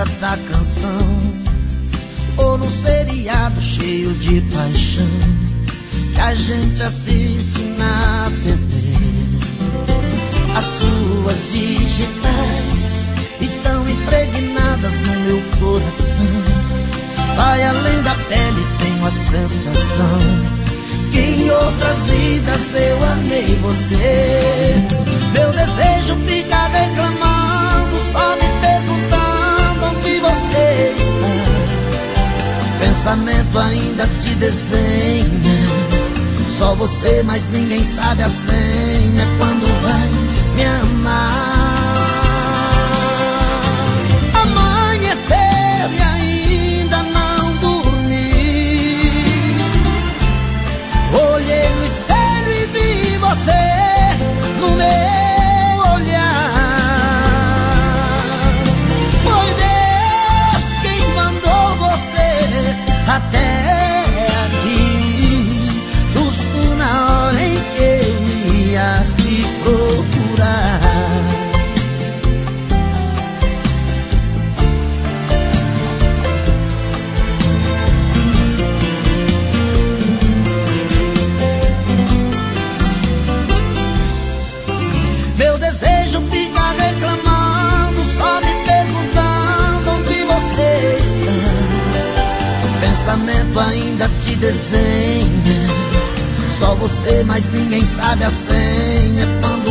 letra da canção, ou no seriado cheio de paixão que a gente assiste na TV. As suas digitais estão impregnadas no meu coração. Vai além da pele, tenho a sensação que em outras vidas eu amei você. Meu desejo fica reclamando, só me perguntando onde você está. Pensamento ainda te desenha, só você, mas ninguém sabe a senha. Quando vai me amar? Amanhecer e ainda não dormi. Olhei no espelho e vi você no meu olhar. Foi Deus quem mandou você até aqui, justo na hora em que eu ia te procurar. Meu desejo fica reclamando, só me perguntando onde você está. Pensamento ainda te desenha, só você, mas ninguém sabe a senha. Quando